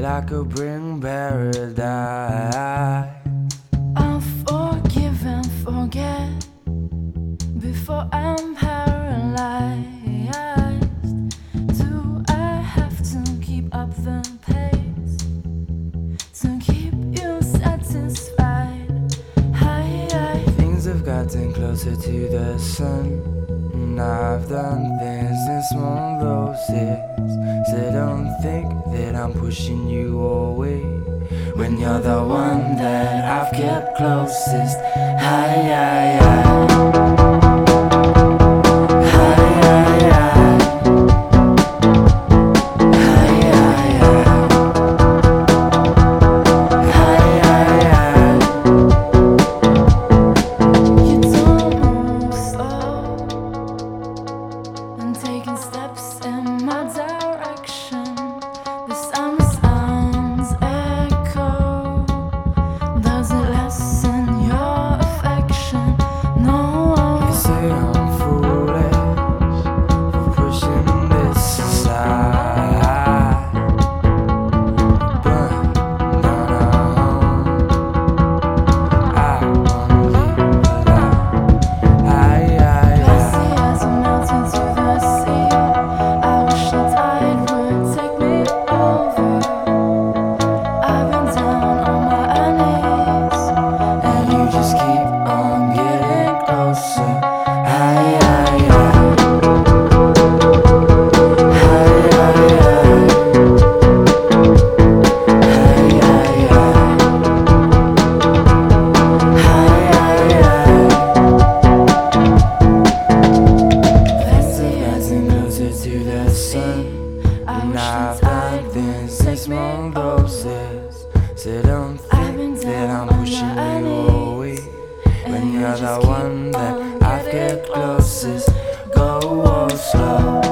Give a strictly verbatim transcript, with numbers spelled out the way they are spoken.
that I could bring paradise. I'll forgive and forget before I'm paralyzed. Do I have to keep up the pace to keep you satisfied? Hi, hi. Things have gotten closer to the sun, and I've done things in small doses. So don't think that I'm pushing you away when you're the one that I've kept closest. Hi, hi, hi. Taking steps in my direction. The summer sounds echo. Does it lessen your affection? No. You say I'm foolish for pushing this aside, but no, no, I won't leave without. Aye, aye, aye. Glassy as a mountain to the sea. I wish the tide would take me over. I've been down on my knees, And you just keep on getting closer. Aye, aye, aye. Aye, aye, aye. Aye, aye, aye. Aye, aye, aye. Glassy as a Rising closer to the sun, and I've done things in small doses. So don't think that I'm pushing you away when you're the one that I've kept closest. Go slow.